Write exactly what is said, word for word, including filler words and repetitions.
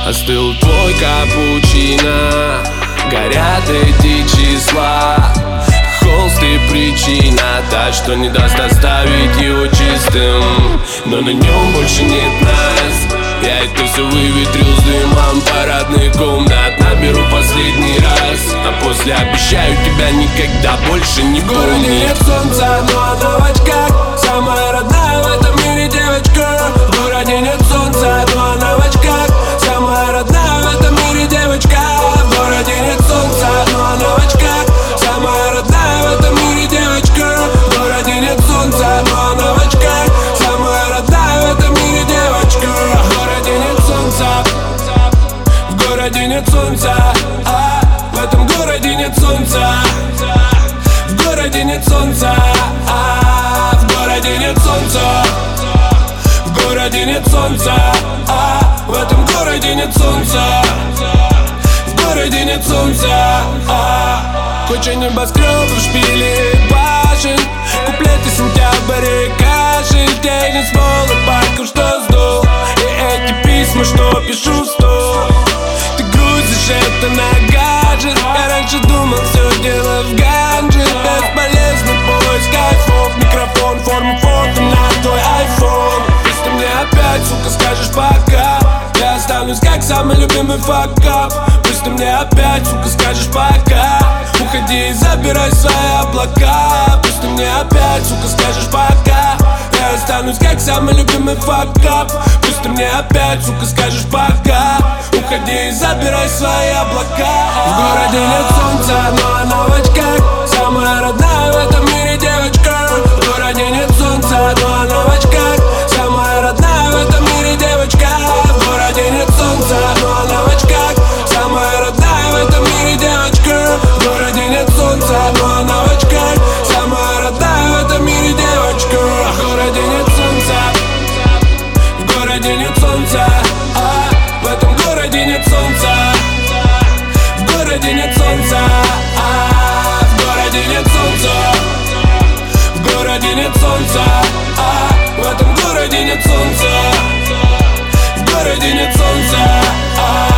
Остыл твой капучино, горят эти числа. Холст и причина та, что не даст оставить его чистым. Но на нем больше нет нас. Я это все выветрил с дымом парадных комнат. Наберу последний раз, а после обещаю тебя никогда больше не помнить. В городе нет солнца, но она в очках. Самая родная в этом мире девочка. В городе нет солнца, но она в очках. Самая родная в этом мире девочка. В городе нет солнца, но она в очках. Самая родная в этом мире девочка. В городе нет солнца, но она в очках. Самая родная в этом мире девочка. В городе нет солнца. В городе нет солнца. А, в этом городе нет солнца. В городе нет солнца. А, в городе нет солнца. В городе нет солнца. А, в этом городе нет солнца. В городе нет солнца. А, куча небоскребов, шпилей, башен. Куплеты сентябрь и кашель. Теннис, полы, парку, что сдул. И эти письма, что пишу в стол. Ты грузишь это на гаджет. Я раньше думал, все дело в ганже. Бесполезный поиск кайфов. Микрофон, форму фото на твой айфон. Если ты мне опять, сука, скажешь пока, я останусь как самый любимый факап. Пусть ты мне опять, сука, скажешь пока. Уходи и забирай свои облака. Пусть ты мне опять, сука, скажешь пока. Я останусь как самый любимый факап. Пусть ты мне опять, сука, скажешь пока. Уходи и забирай свои облака. В городе нет солнца, но она в очках. Самая родная в этом мире девочка. В городе нет солнца, но она в очках. Самая родная в этом мире девочка. В городе нет солнца, но она в очках. Самая родная в этом мире девочка. В городе нет солнца, но она в очках. Самая родная в этом мире девочка. В городе нет солнца. В городе нет солнца. А, в этом городе нет солнца. В городе нет солнца. А, в городе нет солнца. В городе нет солнца. А, в этом городе нет солнца. В городе нет солнца. А,